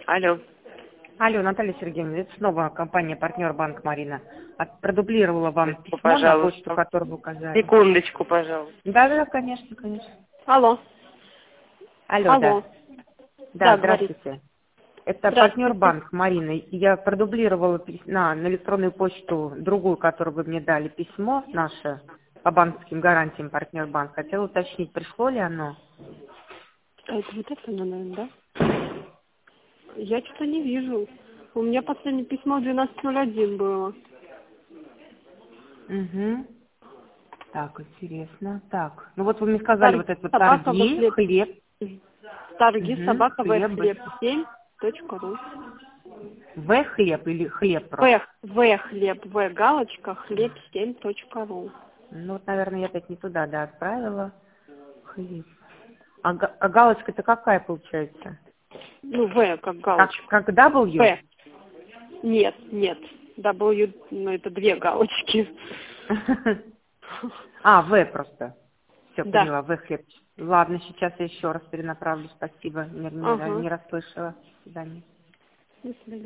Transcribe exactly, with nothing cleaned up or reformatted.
Алло. Алло, Наталья Сергеевна, это снова компания «Партнер Банк Марина». От- Продублировала вам Секундочку, письмо на пожалуйста. почту, которую вы указали. Секундочку, пожалуйста. Да, да, конечно, конечно. Алло. Алло, Алло. да. Да, Да, говорит. здравствуйте. Это «Партнер Здравствуйте. Банк Марина. Я продублировала пис- на, на электронную почту другую, которую вы мне дали, письмо наше по банковским гарантиям «Партнер Банк». Хотела уточнить, пришло ли оно? А это вот это, наверное, да? Я что-то не вижу. У меня последнее письмо двенадцать ноль один было. Угу. Так, интересно. Так, ну вот вы мне сказали вот Торги, это вот собака, во торги, хлеб. хлеб. Торги, Угу. собака, в Хлеб. хлеб семь точка ру. В хлеб или хлеб просто? В, в хлеб, в галочка, хлеб семь точка ру. Ну вот, наверное, я опять не туда, да, отправила. Хлеб. А, га- а галочка-то какая получается? Ну, В как Как, галочка. как W? В. Нет, нет. W, ну это две галочки. А, В просто. Все, Да. поняла, В хлеб. Ладно, сейчас я еще раз перенаправлю, спасибо. Не, не, Ага. не расслышала. До свидания. До свидания.